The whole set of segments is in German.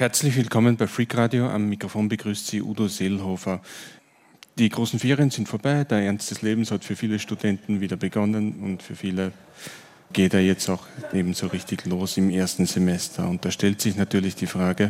Herzlich willkommen bei Freak Radio. Am Mikrofon begrüßt Sie Udo Seelhofer. Die großen Ferien sind vorbei. Der Ernst des Lebens hat für viele Studenten wieder begonnen und für viele geht er jetzt auch ebenso richtig los im ersten Semester. Und da stellt sich natürlich die Frage,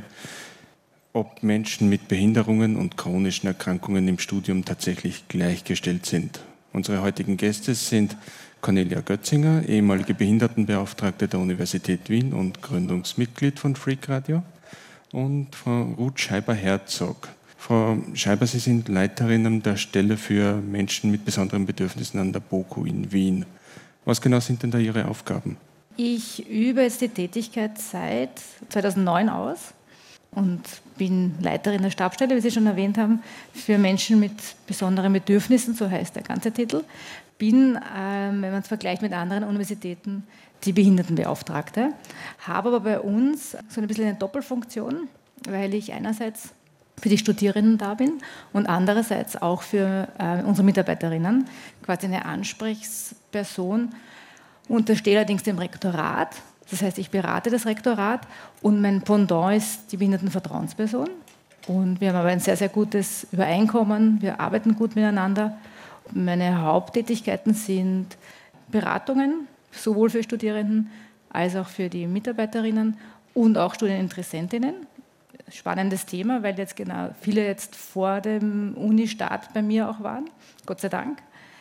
ob Menschen mit Behinderungen und chronischen Erkrankungen im Studium tatsächlich gleichgestellt sind. Unsere heutigen Gäste sind Cornelia Götzinger, ehemalige Behindertenbeauftragte der Universität Wien und Gründungsmitglied von Freak Radio, und Frau Ruth Scheiber-Herzog. Frau Scheiber, Sie sind Leiterin der Stelle für Menschen mit besonderen Bedürfnissen an der BOKU in Wien. Was genau sind denn da Ihre Aufgaben? Ich übe jetzt die Tätigkeit seit 2009 aus und bin Leiterin der Stabsstelle, wie Sie schon erwähnt haben, für Menschen mit besonderen Bedürfnissen, so heißt der ganze Titel. Bin, wenn man es vergleicht mit anderen Universitäten, die Behindertenbeauftragte, habe aber bei uns so ein bisschen eine Doppelfunktion, weil ich einerseits für die Studierenden da bin und andererseits auch für unsere Mitarbeiterinnen, quasi eine Ansprechperson, unterstehe allerdings dem Rektorat. Das heißt, ich berate das Rektorat und mein Pendant ist die Behindertenvertrauensperson. Und wir haben aber ein sehr, sehr gutes Übereinkommen, wir arbeiten gut miteinander. Meine Haupttätigkeiten sind Beratungen, sowohl für Studierenden als auch für die Mitarbeiterinnen und auch Studieninteressentinnen. Spannendes Thema, weil jetzt genau viele jetzt vor dem Uni-Start bei mir auch waren, Gott sei Dank.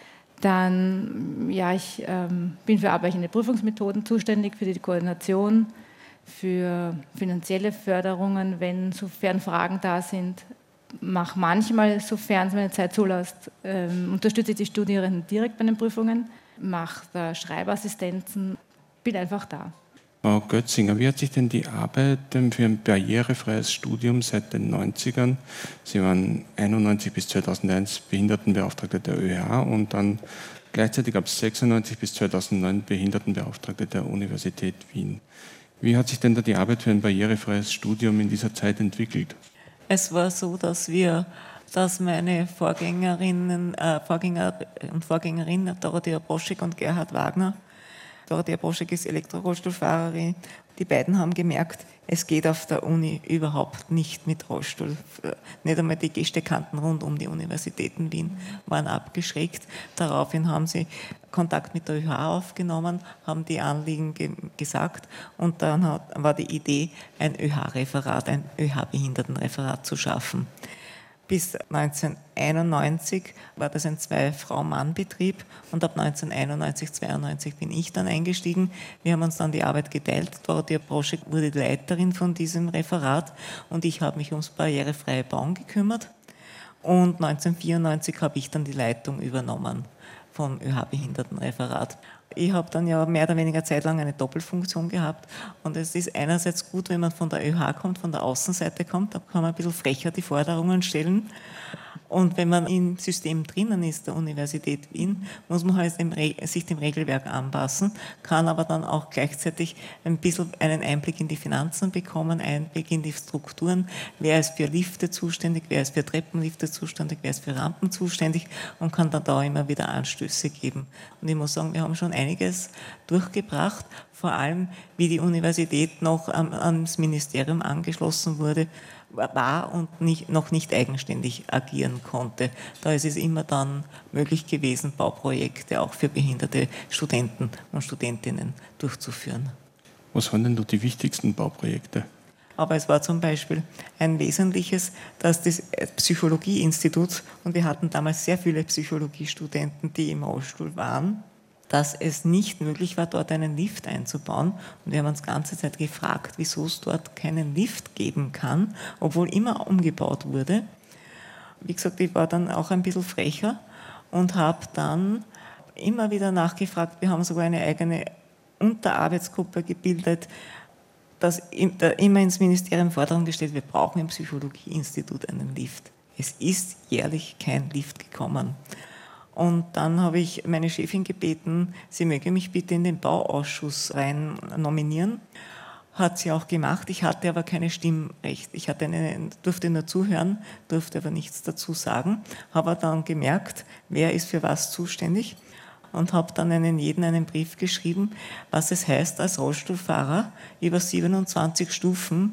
Dann, ja, ich bin für abweichende Prüfungsmethoden zuständig, für die Koordination, für finanzielle Förderungen, sofern Fragen da sind. Mache manchmal, sofern es meine Zeit zulässt, unterstütze ich die Studierenden direkt bei den Prüfungen, mache da Schreibassistenzen, bin einfach da. Frau Götzinger, wie hat sich denn die Arbeit für ein barrierefreies Studium seit den 90ern, Sie waren 1991 bis 2001 Behindertenbeauftragte der ÖH und dann gleichzeitig ab 1996 bis 2009 Behindertenbeauftragte der Universität Wien. Wie hat sich denn da die Arbeit für ein barrierefreies Studium in dieser Zeit entwickelt? Es war so, dass meine Vorgänger und Vorgängerinnen, Dorothea Broschek und Gerhard Wagner, Dorothea Broschek ist Elektrorollstuhlfahrerin, die beiden haben gemerkt, es geht auf der Uni überhaupt nicht mit Rollstuhl. Nicht einmal die Gestekanten rund um die Universitäten Wien waren abgeschreckt. Daraufhin haben sie Kontakt mit der ÖH aufgenommen, haben die Anliegen gesagt und dann war die Idee, ein ÖH-Referat, ein ÖH-Behindertenreferat zu schaffen. Bis 1991 war das ein Zwei-Frau-Mann-Betrieb und ab 1991, 92 bin ich dann eingestiegen. Wir haben uns dann die Arbeit geteilt. Dorothea Broschek wurde die Leiterin von diesem Referat und ich habe mich ums barrierefreie Bauen gekümmert. Und 1994 habe ich dann die Leitung übernommen vom ÖH-Behindertenreferat. Ich habe dann ja mehr oder weniger Zeit lang eine Doppelfunktion gehabt und es ist einerseits gut, wenn man von der ÖH kommt, von der Außenseite kommt, da kann man ein bisschen frecher die Forderungen stellen. Und wenn man im System drinnen ist, der Universität Wien, muss man halt sich dem Regelwerk anpassen, kann aber dann auch gleichzeitig ein bisschen einen Einblick in die Finanzen bekommen, Einblick in die Strukturen, wer ist für Lifte zuständig, wer ist für Treppenlifte zuständig, wer ist für Rampen zuständig und kann dann da immer wieder Anstöße geben. Und ich muss sagen, wir haben schon einiges durchgebracht, vor allem wie die Universität noch ans Ministerium angeschlossen war und noch nicht eigenständig agieren konnte. Da ist es immer dann möglich gewesen, Bauprojekte auch für behinderte Studenten und Studentinnen durchzuführen. Was waren denn da die wichtigsten Bauprojekte? Aber es war zum Beispiel ein wesentliches, dass das Psychologieinstitut, und wir hatten damals sehr viele Psychologiestudenten, die im Rollstuhl waren, dass es nicht möglich war, dort einen Lift einzubauen. Und wir haben uns die ganze Zeit gefragt, wieso es dort keinen Lift geben kann, obwohl immer umgebaut wurde. Wie gesagt, ich war dann auch ein bisschen frecher und habe dann immer wieder nachgefragt. Wir haben sogar eine eigene Unterarbeitsgruppe gebildet, dass immer ins Ministerium Forderung gestellt, wir brauchen im Psychologieinstitut einen Lift. Es ist jährlich kein Lift gekommen. Und dann habe ich meine Chefin gebeten, sie möge mich bitte in den Bauausschuss rein nominieren. Hat sie auch gemacht. Ich hatte aber keine Stimmrecht. Ich durfte nur zuhören, durfte aber nichts dazu sagen. Habe dann gemerkt, wer ist für was zuständig und habe dann jedem einen Brief geschrieben, was es heißt, als Rollstuhlfahrer über 27 Stufen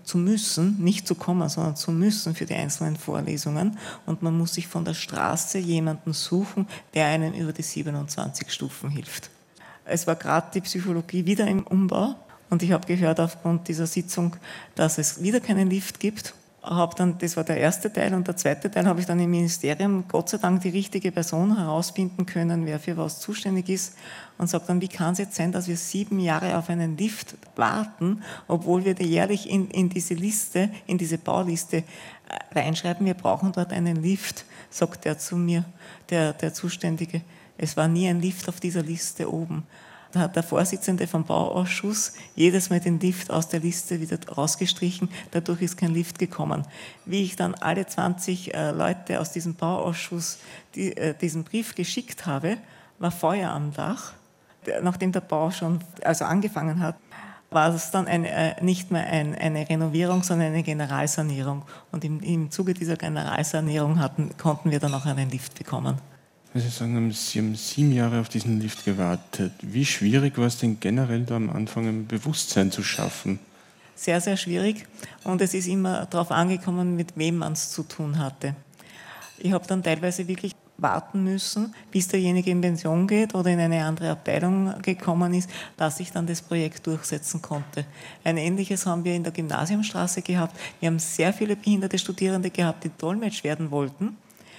zu müssen, nicht zu kommen, sondern zu müssen für die einzelnen Vorlesungen. Und man muss sich von der Straße jemanden suchen, der einen über die 27 Stufen hilft. Es war gerade die Psychologie wieder im Umbau und ich habe gehört aufgrund dieser Sitzung, dass es wieder keinen Lift gibt. Das war der erste Teil, und der zweite Teil habe ich dann im Ministerium Gott sei Dank die richtige Person herausfinden können, wer für was zuständig ist, und sagt dann, wie kann es jetzt sein, dass wir 7 Jahre auf einen Lift warten, obwohl wir jährlich in diese Liste, in diese Bauliste reinschreiben, wir brauchen dort einen Lift, sagt er zu mir, der Zuständige. Es war nie ein Lift auf dieser Liste oben. Da hat der Vorsitzende vom Bauausschuss jedes Mal den Lift aus der Liste wieder rausgestrichen, dadurch ist kein Lift gekommen. Wie ich dann alle 20 Leute aus diesem Bauausschuss diesen Brief geschickt habe, war Feuer am Dach. Nachdem der Bau schon angefangen hat, war es dann nicht mehr eine Renovierung, sondern eine Generalsanierung. Und im Zuge dieser Generalsanierung konnten wir dann auch einen Lift bekommen. Sie sagen, Sie haben 7 Jahre auf diesen Lift gewartet. Wie schwierig war es denn generell da am Anfang, ein Bewusstsein zu schaffen? Sehr, sehr schwierig. Und es ist immer darauf angekommen, mit wem man es zu tun hatte. Ich habe dann teilweise wirklich warten müssen, bis derjenige in Pension geht oder in eine andere Abteilung gekommen ist, dass ich dann das Projekt durchsetzen konnte. Ein Ähnliches haben wir in der Gymnasiumstraße gehabt. Wir haben sehr viele behinderte Studierende gehabt, die Dolmetsch werden wollten.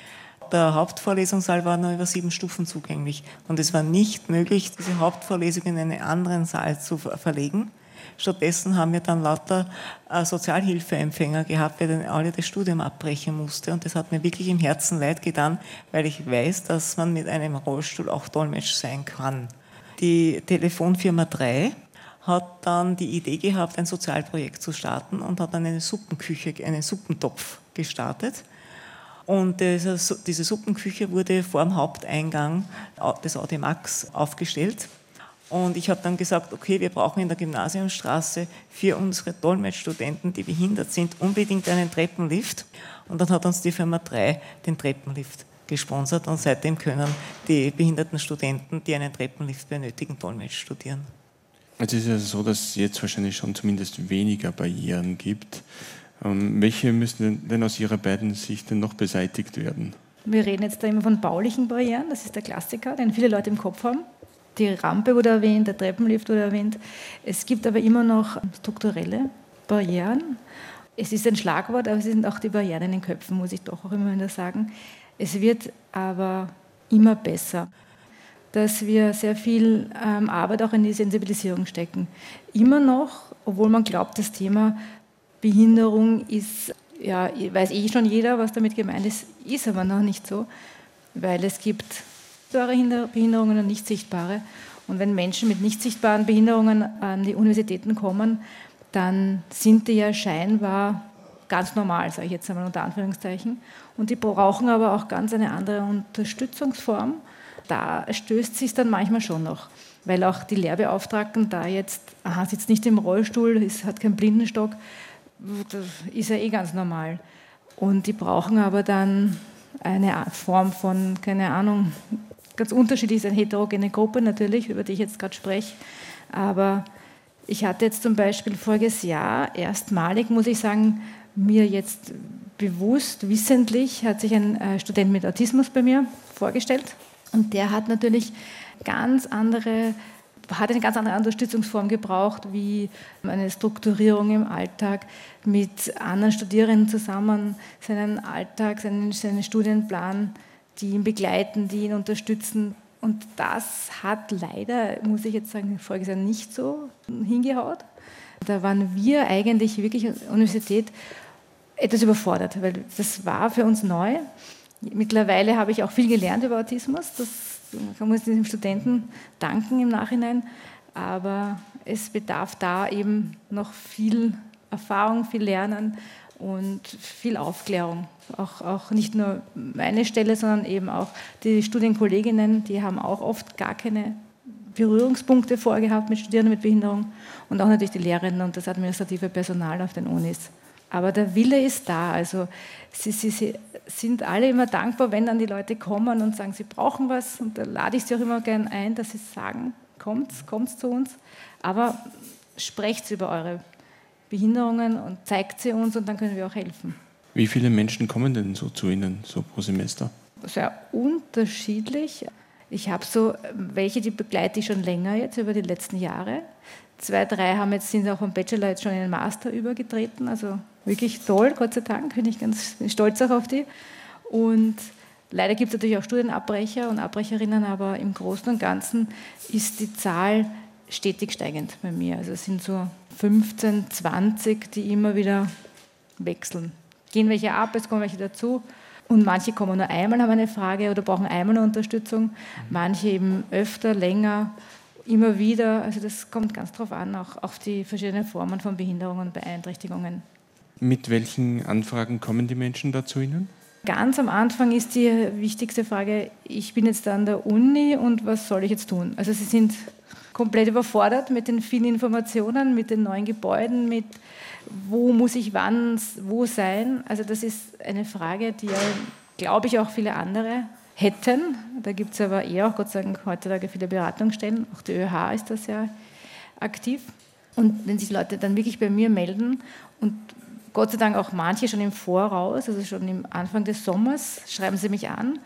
Der Hauptvorlesungssaal war nur über 7 Stufen zugänglich und es war nicht möglich, diese Hauptvorlesung in einen anderen Saal zu verlegen. Stattdessen haben wir dann lauter Sozialhilfeempfänger gehabt, weil dann alle das Studium abbrechen musste, und das hat mir wirklich im Herzen leid getan, weil ich weiß, dass man mit einem Rollstuhl auch Dolmetsch sein kann. Die Telefonfirma 3 hat dann die Idee gehabt, ein Sozialprojekt zu starten und hat dann eine Suppenküche, einen Suppentopf gestartet. Und diese Suppenküche wurde vor dem Haupteingang des Audimax aufgestellt. Und ich habe dann gesagt, okay, wir brauchen in der Gymnasiumstraße für unsere Dolmetschstudenten, die behindert sind, unbedingt einen Treppenlift. Und dann hat uns die Firma 3 den Treppenlift gesponsert, und seitdem können die behinderten Studenten, die einen Treppenlift benötigen, Dolmetsch studieren. Also es ist ja so, dass es jetzt wahrscheinlich schon zumindest weniger Barrieren gibt. Welche müssen denn aus Ihrer beiden Sichten noch beseitigt werden? Wir reden jetzt da immer von baulichen Barrieren, das ist der Klassiker, den viele Leute im Kopf haben. Die Rampe wurde erwähnt, der Treppenlift wurde erwähnt. Es gibt aber immer noch strukturelle Barrieren. Es ist ein Schlagwort, aber es sind auch die Barrieren in den Köpfen, muss ich doch auch immer wieder sagen. Es wird aber immer besser, dass wir sehr viel Arbeit auch in die Sensibilisierung stecken. Immer noch, obwohl man glaubt, das Thema Behinderung ist, ja, weiß schon jeder, was damit gemeint ist, ist aber noch nicht so, weil es gibt sichtbare Behinderungen und nicht sichtbare. Und wenn Menschen mit nicht sichtbaren Behinderungen an die Universitäten kommen, dann sind die ja scheinbar ganz normal, sage ich jetzt einmal unter Anführungszeichen. Und die brauchen aber auch ganz eine andere Unterstützungsform. Da stößt es sich dann manchmal schon noch, weil auch die Lehrbeauftragten da jetzt, sitzt nicht im Rollstuhl, hat keinen Blindenstock, das ist ja ganz normal. Und die brauchen aber dann eine Form von, keine Ahnung, ganz unterschiedlich, ist eine heterogene Gruppe natürlich, über die ich jetzt gerade spreche. Aber ich hatte jetzt zum Beispiel voriges Jahr erstmalig, muss ich sagen, mir jetzt bewusst, wissentlich, hat sich ein Student mit Autismus bei mir vorgestellt. Und der hat natürlich eine ganz andere Unterstützungsform gebraucht, wie eine Strukturierung im Alltag, mit anderen Studierenden zusammen seinen Alltag, seinen Studienplan, die ihn begleiten, die ihn unterstützen. Und das hat leider, muss ich jetzt sagen, voriges Jahr nicht so hingehaut. Da waren wir eigentlich wirklich als Universität etwas überfordert, weil das war für uns neu. Mittlerweile habe ich auch viel gelernt über Autismus. Das kann man den Studenten danken im Nachhinein. Aber es bedarf da eben noch viel Erfahrung, viel Lernen und viel Aufklärung. Auch nicht nur meine Stelle, sondern eben auch die Studienkolleginnen, die haben auch oft gar keine Berührungspunkte vorgehabt mit Studierenden mit Behinderung, und auch natürlich die Lehrerinnen und das administrative Personal auf den Unis. Aber der Wille ist da. Also sie sind alle immer dankbar, wenn dann die Leute kommen und sagen, sie brauchen was. Und da lade ich sie auch immer gern ein, dass sie sagen, kommt zu uns. Aber sprecht über eure Behinderungen und zeigt sie uns und dann können wir auch helfen. Wie viele Menschen kommen denn so zu Ihnen, so pro Semester? Sehr unterschiedlich. Ich habe so welche, die begleite ich schon länger jetzt über die letzten Jahre. 2, 3 sind auch vom Bachelor jetzt schon in den Master übergetreten. Also wirklich toll, Gott sei Dank, bin stolz auch auf die. Und leider gibt es natürlich auch Studienabbrecher und Abbrecherinnen, aber im Großen und Ganzen ist die Zahl stetig steigend bei mir. Also es sind so 15, 20, die immer wieder wechseln. Gehen welche ab, es kommen welche dazu. Und manche kommen nur einmal, haben eine Frage oder brauchen einmal eine Unterstützung. Manche eben öfter, länger, immer wieder. Also das kommt ganz drauf an, auch auf die verschiedenen Formen von Behinderungen und Beeinträchtigungen. Mit welchen Anfragen kommen die Menschen da zu Ihnen? Ganz am Anfang ist die wichtigste Frage, ich bin jetzt an der Uni und was soll ich jetzt tun? Also sie sind komplett überfordert mit den vielen Informationen, mit den neuen Gebäuden, mit wo muss ich wann, wo sein. Also das ist eine Frage, die ja, glaube ich, auch viele andere hätten. Da gibt es aber eher auch, Gott sei Dank, heutzutage viele Beratungsstellen. Auch die ÖH ist da sehr aktiv. Und wenn sich Leute dann wirklich bei mir melden und Gott sei Dank auch manche schon im Voraus, also schon im Anfang des Sommers, schreiben sie mich an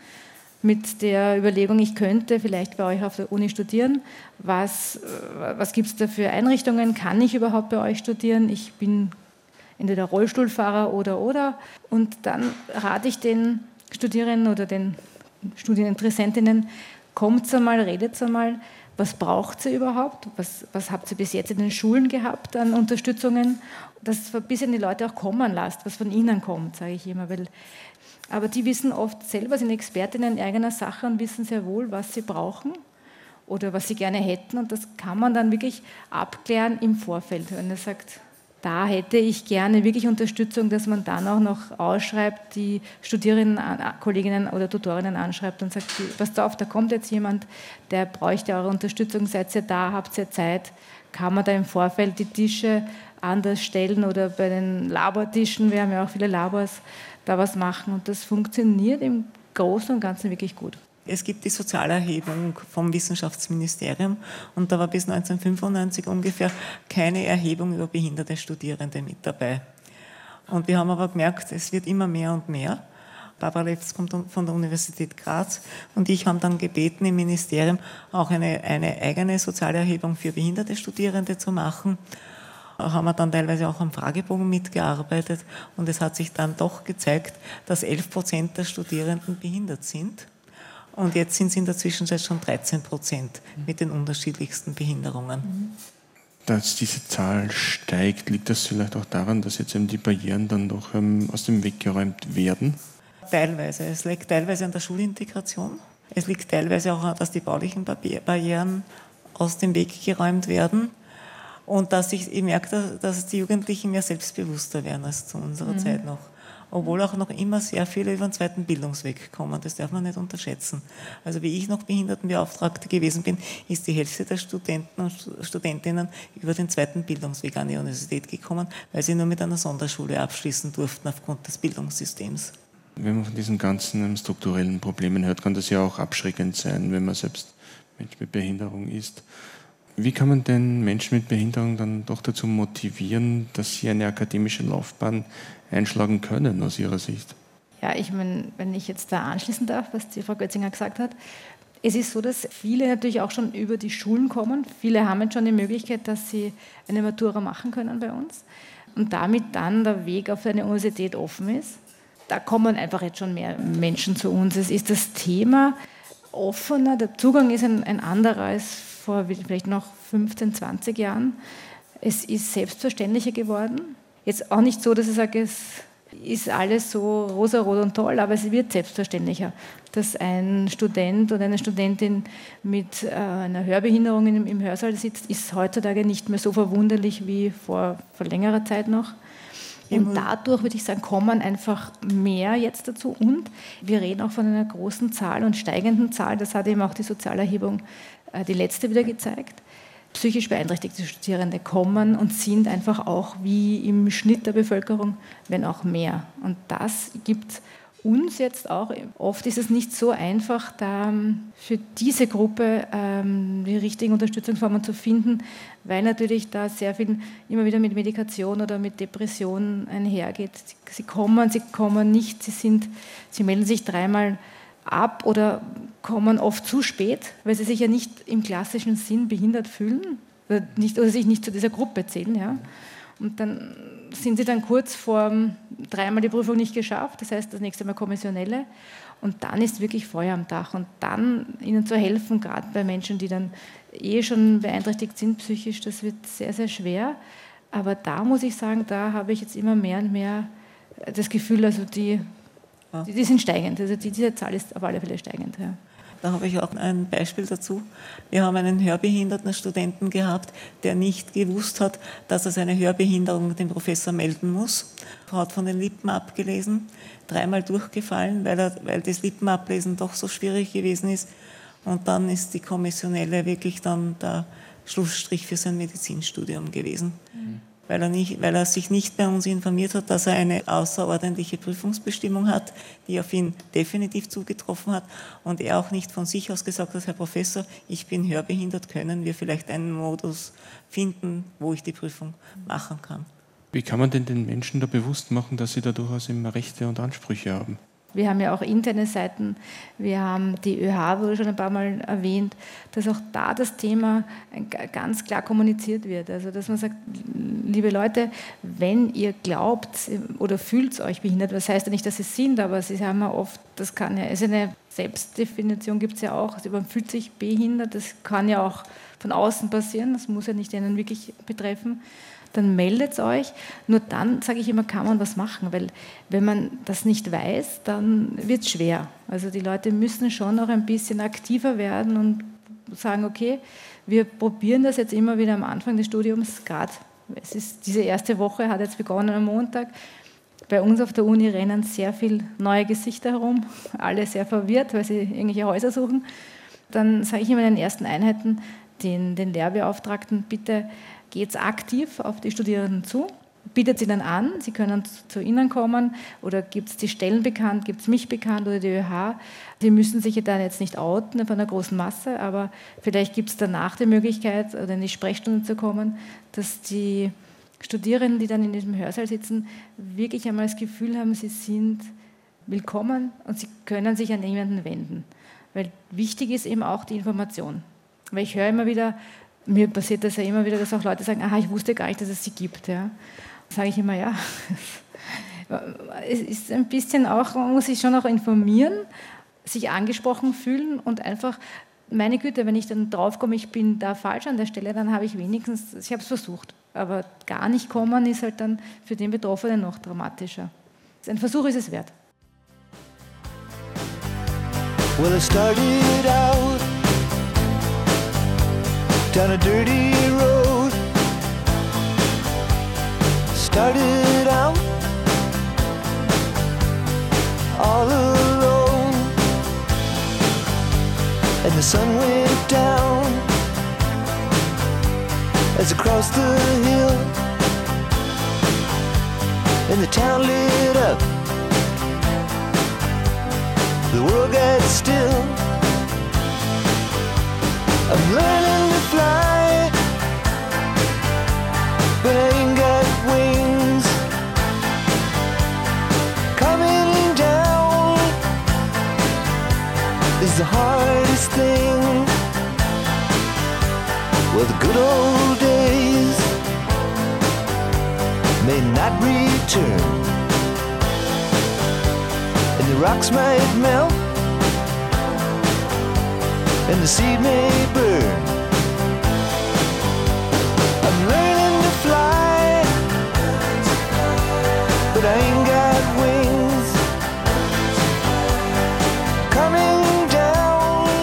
mit der Überlegung, ich könnte vielleicht bei euch auf der Uni studieren. Was gibt es da für Einrichtungen? Kann ich überhaupt bei euch studieren? Ich bin entweder Rollstuhlfahrer oder. Und dann rate ich den Studierenden oder den Studieninteressentinnen, kommt einmal, redet einmal, was braucht sie überhaupt? Was habt ihr bis jetzt in den Schulen gehabt an Unterstützungen? Das ein bisschen die Leute auch kommen lasst, was von ihnen kommt, sage ich immer. Aber die wissen oft selber, sind Expertinnen in eigener Sache und wissen sehr wohl, was sie brauchen oder was sie gerne hätten. Und das kann man dann wirklich abklären im Vorfeld. Wenn er sagt, da hätte ich gerne wirklich Unterstützung, dass man dann auch noch ausschreibt, die Studierenden, Kolleginnen oder Tutorinnen anschreibt und sagt, passt auf, da kommt jetzt jemand, der bräuchte eure Unterstützung, seid ihr da, habt ihr Zeit, kann man da im Vorfeld die Tische anders stellen oder bei den Labortischen, wir haben ja auch viele Labors, da was machen. Und das funktioniert im Großen und Ganzen wirklich gut. Es gibt die Sozialerhebung vom Wissenschaftsministerium und da war bis 1995 ungefähr keine Erhebung über behinderte Studierende mit dabei. Und wir haben aber gemerkt, es wird immer mehr und mehr. Barbara Lefz kommt von der Universität Graz und ich haben dann gebeten, im Ministerium auch eine eigene Sozialerhebung für behinderte Studierende zu machen. Haben wir dann teilweise auch am Fragebogen mitgearbeitet und es hat sich dann doch gezeigt, dass 11% der Studierenden behindert sind. Und jetzt sind es in der Zwischenzeit schon 13% mit den unterschiedlichsten Behinderungen. Dass diese Zahl steigt, liegt das vielleicht auch daran, dass jetzt eben die Barrieren dann doch aus dem Weg geräumt werden? Teilweise. Es liegt teilweise an der Schulintegration. Es liegt teilweise auch daran, dass die baulichen Barrieren aus dem Weg geräumt werden. Und dass ich merke, dass die Jugendlichen mehr selbstbewusster werden als zu unserer Zeit noch. Obwohl auch noch immer sehr viele über den zweiten Bildungsweg kommen. Das darf man nicht unterschätzen. Also wie ich noch Behindertenbeauftragte gewesen bin, ist die Hälfte der Studenten und Studentinnen über den zweiten Bildungsweg an die Universität gekommen, weil sie nur mit einer Sonderschule abschließen durften aufgrund des Bildungssystems. Wenn man von diesen ganzen strukturellen Problemen hört, kann das ja auch abschreckend sein, wenn man selbst Mensch mit Behinderung ist. Wie kann man denn Menschen mit Behinderung dann doch dazu motivieren, dass sie eine akademische Laufbahn einschlagen können aus Ihrer Sicht? Ja, ich meine, wenn ich jetzt da anschließen darf, was die Frau Götzinger gesagt hat, es ist so, dass viele natürlich auch schon über die Schulen kommen. Viele haben jetzt schon die Möglichkeit, dass sie eine Matura machen können bei uns und damit dann der Weg auf eine Universität offen ist. Da kommen einfach jetzt schon mehr Menschen zu uns. Es ist das Thema offener, der Zugang ist ein anderer als vor vielleicht noch 15, 20 Jahren. Es ist selbstverständlicher geworden. Jetzt auch nicht so, dass ich sage, es ist alles so rosarot und toll, aber es wird selbstverständlicher, dass ein Student oder eine Studentin mit einer Hörbehinderung im Hörsaal sitzt, ist heutzutage nicht mehr so verwunderlich wie vor längerer Zeit noch. Und dadurch, würde ich sagen, kommen einfach mehr jetzt dazu. Und wir reden auch von einer großen Zahl und steigenden Zahl. Das hat eben auch die Sozialerhebung, die letzte, wieder gezeigt. Psychisch beeinträchtigte Studierende kommen und sind einfach auch wie im Schnitt der Bevölkerung, wenn auch mehr. Und das gibt uns jetzt auch, oft ist es nicht so einfach, da für diese Gruppe die richtigen Unterstützungsformen zu finden, weil natürlich da sehr viel immer wieder mit Medikation oder mit Depression einhergeht. Sie kommen nicht, sie melden sich 3-mal ab oder kommen oft zu spät, weil sie sich ja nicht im klassischen Sinn behindert fühlen oder sich nicht zu dieser Gruppe zählen. Ja. Und dann sind sie dann kurz vor 3-mal die Prüfung nicht geschafft, das heißt das nächste Mal kommissionelle. Und dann ist wirklich Feuer am Dach. Und dann ihnen zu helfen, gerade bei Menschen, die dann schon beeinträchtigt sind psychisch, das wird sehr, sehr schwer. Aber da muss ich sagen, da habe ich jetzt immer mehr und mehr das Gefühl, also die sind steigend. Also diese Zahl ist auf alle Fälle steigend. Ja. Da habe ich auch ein Beispiel dazu. Wir haben einen hörbehinderten Studenten gehabt, der nicht gewusst hat, dass er seine Hörbehinderung dem Professor melden muss. Er hat von den Lippen abgelesen, 3-mal durchgefallen, weil das Lippenablesen doch so schwierig gewesen ist. Und dann ist die Kommissionelle wirklich dann der Schlussstrich für sein Medizinstudium gewesen. Weil er sich nicht bei uns informiert hat, dass er eine außerordentliche Prüfungsbestimmung hat, die auf ihn definitiv zugetroffen hat und er auch nicht von sich aus gesagt hat, Herr Professor, ich bin hörbehindert, können wir vielleicht einen Modus finden, wo ich die Prüfung machen kann. Wie kann man denn den Menschen da bewusst machen, dass sie da durchaus immer Rechte und Ansprüche haben? Wir haben ja auch interne Seiten, wir haben die ÖH, wurde schon ein paar Mal erwähnt, dass auch da das Thema ganz klar kommuniziert wird. Also dass man sagt, liebe Leute, wenn ihr glaubt oder fühlt euch behindert, das heißt ja nicht, dass sie es sind, aber sie haben ja oft, das kann ja, also eine Selbstdefinition gibt es ja auch, also man fühlt sich behindert, das kann ja auch von außen passieren, das muss ja nicht einen wirklich betreffen. Dann meldet euch. Nur dann, sage ich immer, kann man was machen, weil wenn man das nicht weiß, dann wird es schwer. Also die Leute müssen schon noch ein bisschen aktiver werden und sagen, okay, wir probieren das jetzt immer wieder am Anfang des Studiums, gerade diese erste Woche hat jetzt begonnen am Montag. Bei uns auf der Uni rennen sehr viele neue Gesichter herum, alle sehr verwirrt, weil sie irgendwelche Häuser suchen. Dann sage ich immer in den ersten Einheiten den Lehrbeauftragten, bitte geht aktiv auf die Studierenden zu, bietet sie dann an, sie können zu Ihnen kommen oder gibt es die Stellen bekannt, gibt es mich bekannt oder die ÖH. Sie müssen sich ja dann jetzt nicht outen von einer großen Masse, aber vielleicht gibt es danach die Möglichkeit, oder in die Sprechstunde zu kommen, dass die Studierenden, die dann in diesem Hörsaal sitzen, wirklich einmal das Gefühl haben, sie sind willkommen und sie können sich an jemanden wenden. Weil wichtig ist eben auch die Information. Weil ich höre immer wieder, mir passiert das ja immer wieder, dass auch Leute sagen, aha, ich wusste gar nicht, dass es sie gibt. Ja. Sage ich immer, ja, es ist ein bisschen auch, man muss sich schon auch informieren, sich angesprochen fühlen und einfach, meine Güte, wenn ich dann draufkomme, ich bin da falsch an der Stelle, dann habe ich wenigstens, ich habe es versucht. Aber gar nicht kommen ist halt dann für den Betroffenen noch dramatischer. Ein Versuch ist es wert. Well, it started out down a dirty road. Started out all alone, and the sun went down as I crossed the hill, and the town lit up. The world got still. I'm learning to fly, but I ain't got wings. Coming down is the hardest thing. Well, the good old days may not return, and the rocks might melt, and the seed may burn. I'm learning to fly, but I ain't got wings. Coming down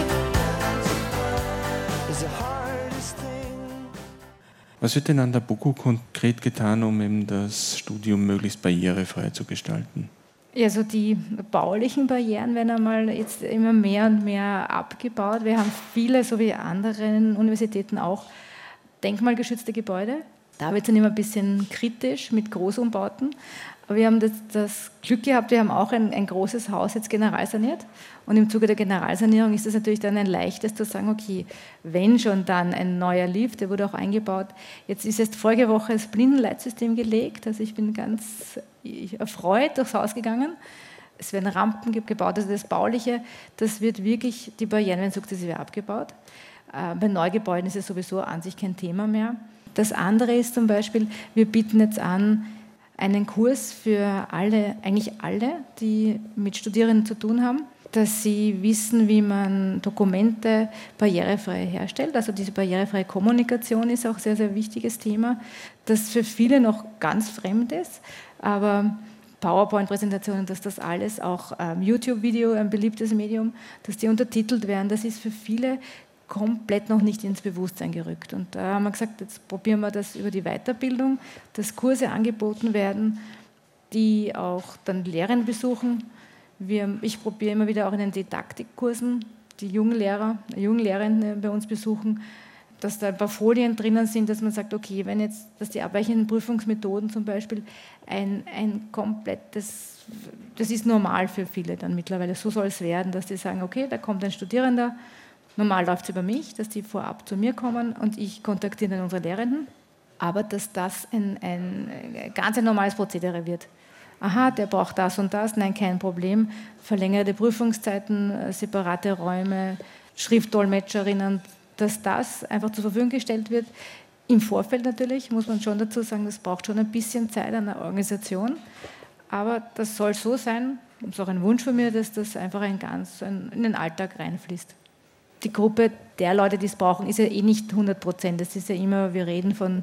is the hardest thing. Was wird denn an der BOKU konkret getan, um eben das Studium möglichst barrierefrei zu gestalten? Ja, so die baulichen Barrieren werden einmal jetzt immer mehr und mehr abgebaut. Wir haben viele, so wie anderen Universitäten auch, denkmalgeschützte Gebäude. Da wird es dann immer ein bisschen kritisch mit Großumbauten. Aber wir haben das Glück gehabt, wir haben auch ein großes Haus jetzt generalsaniert. Und im Zuge der Generalsanierung ist es natürlich dann ein leichtes zu sagen, okay, wenn schon dann ein neuer Lift, der wurde auch eingebaut. Jetzt ist erst vorige Woche das Blindenleitsystem gelegt, also ich bin ganz erfreut durchs Haus gegangen. Es werden Rampen gebaut, also das Bauliche, das wird wirklich, die Barrieren werden sukzessive abgebaut. Bei Neugebäuden ist es sowieso an sich kein Thema mehr. Das andere ist zum Beispiel, wir bieten jetzt an, einen Kurs für alle, eigentlich alle, die mit Studierenden zu tun haben, dass sie wissen, wie man Dokumente barrierefrei herstellt. Also diese barrierefreie Kommunikation ist auch ein sehr, sehr wichtiges Thema, das für viele noch ganz fremd ist, aber PowerPoint-Präsentationen, dass das alles, auch YouTube-Video, ein beliebtes Medium, dass die untertitelt werden, das ist für viele komplett noch nicht ins Bewusstsein gerückt. Und da haben wir gesagt, jetzt probieren wir das über die Weiterbildung, dass Kurse angeboten werden, die auch dann Lehrende besuchen. Ich probiere immer wieder auch in den Didaktikkursen die jungen Lehrenden bei uns besuchen, dass da ein paar Folien drinnen sind, dass man sagt, okay, dass die abweichenden Prüfungsmethoden zum Beispiel ein komplettes, das ist normal für viele dann mittlerweile, so soll es werden, dass die sagen, okay, da kommt ein Studierender, normal läuft es über mich, dass die vorab zu mir kommen und ich kontaktiere dann unsere Lehrenden, aber dass das ein ganz normales Prozedere wird. Aha, der braucht das und das, nein, kein Problem, verlängerte Prüfungszeiten, separate Räume, Schriftdolmetscherinnen, dass das einfach zur Verfügung gestellt wird. Im Vorfeld natürlich, muss man schon dazu sagen, das braucht schon ein bisschen Zeit an der Organisation, aber das soll so sein, das ist auch ein Wunsch von mir, dass das einfach in den Alltag reinfließt. Die Gruppe der Leute, die es brauchen, ist ja eh nicht 100%. Das ist ja immer, wir reden von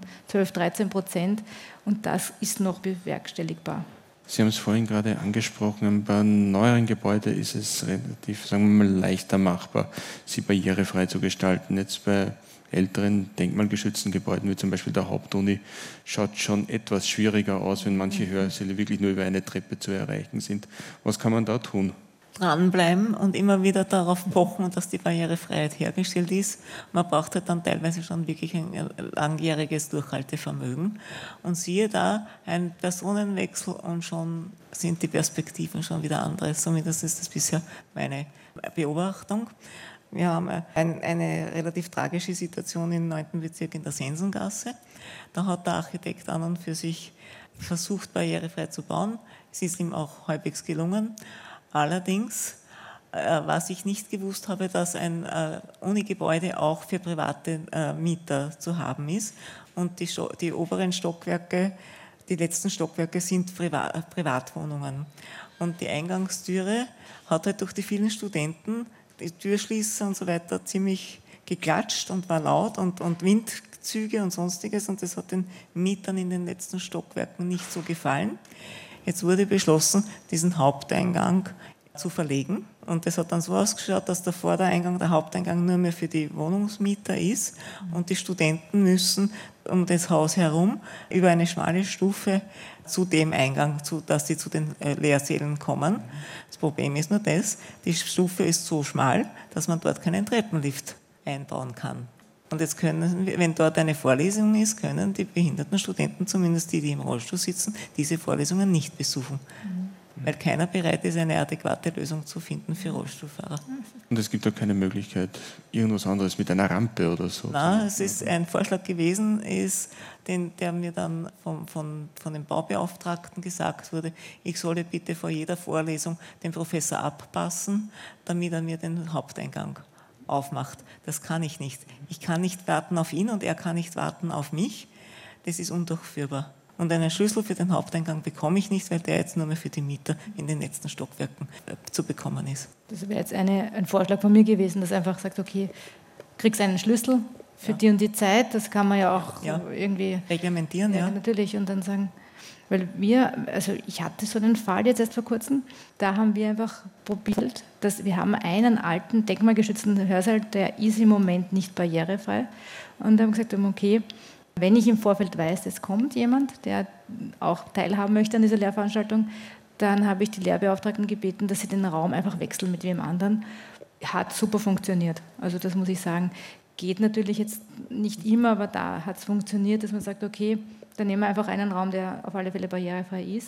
12-13% und das ist noch bewerkstelligbar. Sie haben es vorhin gerade angesprochen, bei neueren Gebäuden ist es relativ, sagen wir mal, leichter machbar, sie barrierefrei zu gestalten. Jetzt bei älteren denkmalgeschützten Gebäuden, wie zum Beispiel der Hauptuni, schaut schon etwas schwieriger aus, wenn manche Hörsäle wirklich nur über eine Treppe zu erreichen sind. Was kann man da tun? Dranbleiben und immer wieder darauf pochen, dass die Barrierefreiheit hergestellt ist. Man braucht halt dann teilweise schon wirklich ein langjähriges Durchhaltevermögen. Und siehe da, ein Personenwechsel und schon sind die Perspektiven schon wieder andere. Zumindest ist das bisher meine Beobachtung. Wir haben eine relativ tragische Situation im 9. Bezirk in der Sensengasse. Da hat der Architekt an und für sich versucht, barrierefrei zu bauen. Es ist ihm auch halbwegs gelungen. Allerdings, was ich nicht gewusst habe, dass ein Unigebäude auch für private Mieter zu haben ist. Und die oberen Stockwerke, die letzten Stockwerke sind Privatwohnungen. Und die Eingangstüre hat halt durch die vielen Studenten, die Türschließer und so weiter, ziemlich geklatscht und war laut und Windzüge und Sonstiges. Und das hat den Mietern in den letzten Stockwerken nicht so gefallen. Jetzt wurde beschlossen, diesen Haupteingang zu verlegen. Und das hat dann so ausgeschaut, dass der Vordereingang, der Haupteingang nur mehr für die Wohnungsmieter ist. Und die Studenten müssen um das Haus herum über eine schmale Stufe zu dem Eingang, dass sie zu den Lehrsälen kommen. Das Problem ist nur das, die Stufe ist so schmal, dass man dort keinen Treppenlift einbauen kann. Und jetzt können, wenn dort eine Vorlesung ist, können die behinderten Studenten, zumindest die im Rollstuhl sitzen, diese Vorlesungen nicht besuchen. Weil keiner bereit ist, eine adäquate Lösung zu finden für Rollstuhlfahrer. Und es gibt auch keine Möglichkeit, irgendwas anderes mit einer Rampe oder so? Nein, es ist ein Vorschlag gewesen, der mir dann von dem Baubeauftragten gesagt wurde, ich solle bitte vor jeder Vorlesung den Professor abpassen, damit er mir den Haupteingang aufmacht. Das kann ich nicht. Ich kann nicht warten auf ihn und er kann nicht warten auf mich. Das ist undurchführbar. Und einen Schlüssel für den Haupteingang bekomme ich nicht, weil der jetzt nur mehr für die Mieter in den letzten Stockwerken zu bekommen ist. Das wäre jetzt ein Vorschlag von mir gewesen, dass einfach sagt, okay, kriegst einen Schlüssel für die und die Zeit, das kann man ja auch irgendwie reglementieren. Ja, natürlich, und dann sagen, weil ich hatte so einen Fall jetzt erst vor kurzem, da haben wir einfach probiert, dass wir haben einen alten denkmalgeschützten Hörsaal, der ist im Moment nicht barrierefrei, und haben gesagt, okay, wenn ich im Vorfeld weiß, es kommt jemand, der auch teilhaben möchte an dieser Lehrveranstaltung, dann habe ich die Lehrbeauftragten gebeten, dass sie den Raum einfach wechseln mit wem anderen. Hat super funktioniert. Also das muss ich sagen. Geht natürlich jetzt nicht immer, aber da hat es funktioniert, dass man sagt, okay, dann nehmen wir einfach einen Raum, der auf alle Fälle barrierefrei ist.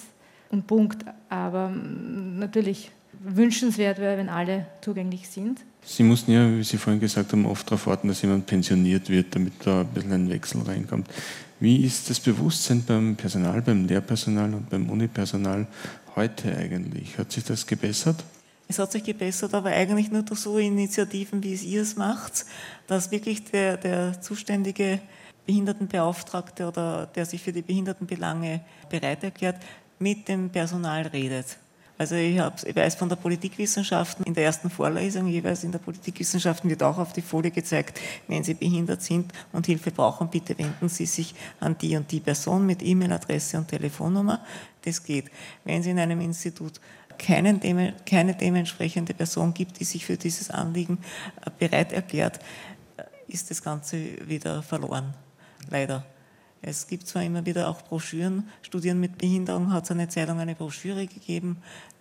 und Punkt. Aber natürlich wünschenswert wäre, wenn alle zugänglich sind. Sie mussten ja, wie Sie vorhin gesagt haben, oft darauf warten, dass jemand pensioniert wird, damit da ein bisschen ein Wechsel reinkommt. Wie ist das Bewusstsein beim Personal, beim Lehrpersonal und beim Unipersonal heute eigentlich? Hat sich das gebessert? Es hat sich gebessert, aber eigentlich nur durch so Initiativen, wie es ihr es macht, dass wirklich der zuständige Behindertenbeauftragte oder der sich für die Behindertenbelange bereit erklärt, mit dem Personal redet. Also ich weiß von der Politikwissenschaften, in der ersten Vorlesung jeweils in der Politikwissenschaften wird auch auf die Folie gezeigt, wenn Sie behindert sind und Hilfe brauchen, bitte wenden Sie sich an die und die Person mit E-Mail-Adresse und Telefonnummer. Das geht. Wenn es in einem Institut keine dementsprechende Person gibt, die sich für dieses Anliegen bereit erklärt, ist das Ganze wieder verloren. Leider. Es gibt zwar immer wieder auch Broschüren, Studien mit Behinderung hat es eine Zeit lang eine Broschüre gegeben,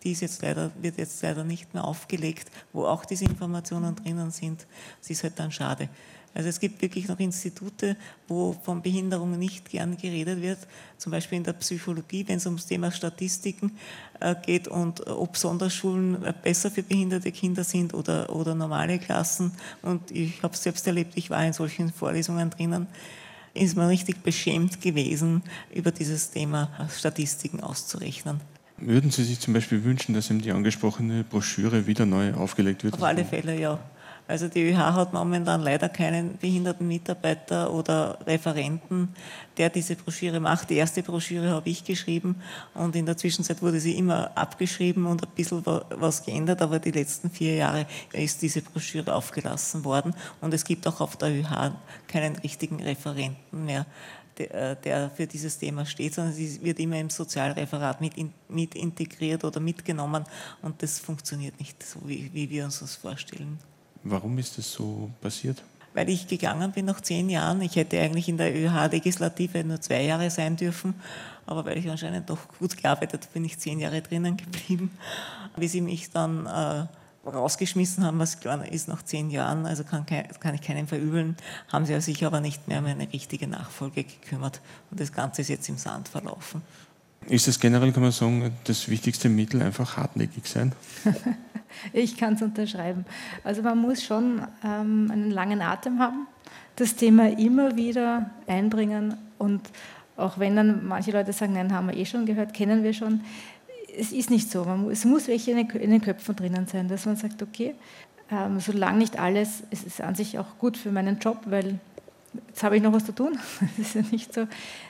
wird jetzt leider nicht mehr aufgelegt, wo auch diese Informationen drinnen sind. Das ist halt dann schade. Also es gibt wirklich noch Institute, wo von Behinderung nicht gern geredet wird, zum Beispiel in der Psychologie, wenn es ums Thema Statistiken geht und ob Sonderschulen besser für behinderte Kinder sind oder normale Klassen. Und ich habe es selbst erlebt, ich war in solchen Vorlesungen drinnen, ist man richtig beschämt gewesen, über dieses Thema Statistiken auszurechnen. Würden Sie sich zum Beispiel wünschen, dass eben die angesprochene Broschüre wieder neu aufgelegt wird? Auf alle Fälle, ja. Also die ÖH hat momentan leider keinen behinderten Mitarbeiter oder Referenten, der diese Broschüre macht. Die erste Broschüre habe ich geschrieben und in der Zwischenzeit wurde sie immer abgeschrieben und ein bisschen was geändert, aber die letzten 4 Jahre ist diese Broschüre aufgelassen worden und es gibt auch auf der ÖH keinen richtigen Referenten mehr, der für dieses Thema steht, sondern sie wird immer im Sozialreferat mit integriert oder mitgenommen und das funktioniert nicht so, wie wir uns das vorstellen. Warum ist das so passiert? Weil ich gegangen bin nach 10 Jahren. Ich hätte eigentlich in der ÖH-Legislative nur 2 Jahre sein dürfen, aber weil ich anscheinend doch gut gearbeitet habe, bin ich 10 Jahre drinnen geblieben. Wie sie mich dann rausgeschmissen haben, was klar ist, nach 10 Jahren, also kann ich keinen verübeln, haben sie sich aber nicht mehr um eine richtige Nachfolge gekümmert. Und das Ganze ist jetzt im Sand verlaufen. Ist es generell, kann man sagen, das wichtigste Mittel einfach hartnäckig sein? Ich kann es unterschreiben. Also man muss schon einen langen Atem haben, das Thema immer wieder einbringen und auch wenn dann manche Leute sagen, nein, haben wir eh schon gehört, kennen wir schon, es ist nicht so. Es muss welche in den Köpfen drinnen sein, dass man sagt, okay, solange nicht alles, es ist an sich auch gut für meinen Job, weil jetzt habe ich noch was zu tun, das ist ja nicht so,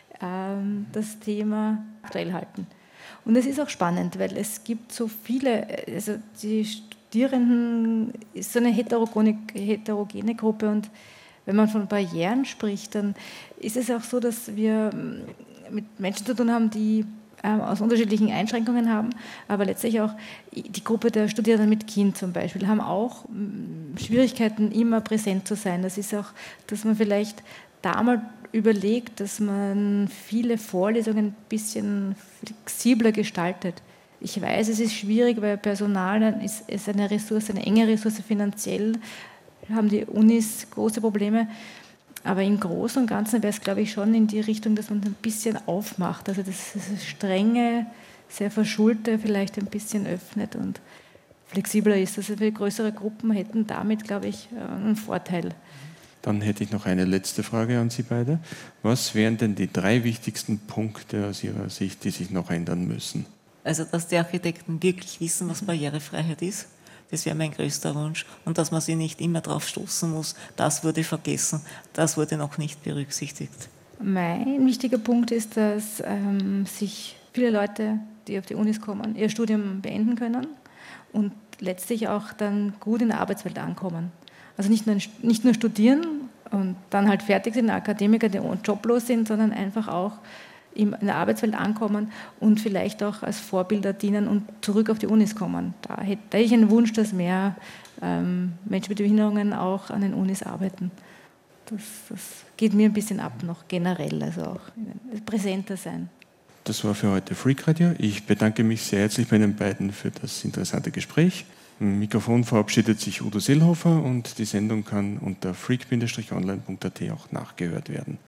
das Thema aktuell halten. Und es ist auch spannend, weil es gibt so viele, also die Studierenden ist so eine heterogene Gruppe und wenn man von Barrieren spricht, dann ist es auch so, dass wir mit Menschen zu tun haben, die aus unterschiedlichen Einschränkungen haben, aber letztlich auch die Gruppe der Studierenden mit Kind zum Beispiel haben auch Schwierigkeiten, immer präsent zu sein. Das ist auch, dass man vielleicht da mal überlegt, dass man viele Vorlesungen ein bisschen flexibler gestaltet. Ich weiß, es ist schwierig, weil Personal ist eine Ressource, eine enge Ressource finanziell, haben die Unis große Probleme. Aber im Großen und Ganzen wäre es, glaube ich, schon in die Richtung, dass man ein bisschen aufmacht. Also das strenge, sehr verschulte vielleicht ein bisschen öffnet und flexibler ist. Also für größere Gruppen hätten damit, glaube ich, einen Vorteil. Dann hätte ich noch eine letzte Frage an Sie beide. Was wären denn die 3 wichtigsten Punkte aus Ihrer Sicht, die sich noch ändern müssen? Also, dass die Architekten wirklich wissen, was Barrierefreiheit ist, das wäre mein größter Wunsch. Und dass man sie nicht immer darauf stoßen muss, das wurde vergessen, das wurde noch nicht berücksichtigt. Mein wichtiger Punkt ist, dass sich viele Leute, die auf die Unis kommen, ihr Studium beenden können und letztlich auch dann gut in der Arbeitswelt ankommen. Also nicht nur studieren und dann halt fertig sind, Akademiker, die joblos sind, sondern einfach auch in der Arbeitswelt ankommen und vielleicht auch als Vorbilder dienen und zurück auf die Unis kommen. Da hätte ich einen Wunsch, dass mehr Menschen mit Behinderungen auch an den Unis arbeiten. Das geht mir ein bisschen ab noch generell, also auch präsenter sein. Das war für heute Freak Radio. Ich bedanke mich sehr herzlich bei Ihnen beiden für das interessante Gespräch. Im Mikrofon verabschiedet sich Udo Seelhofer und die Sendung kann unter freak-online.at auch nachgehört werden.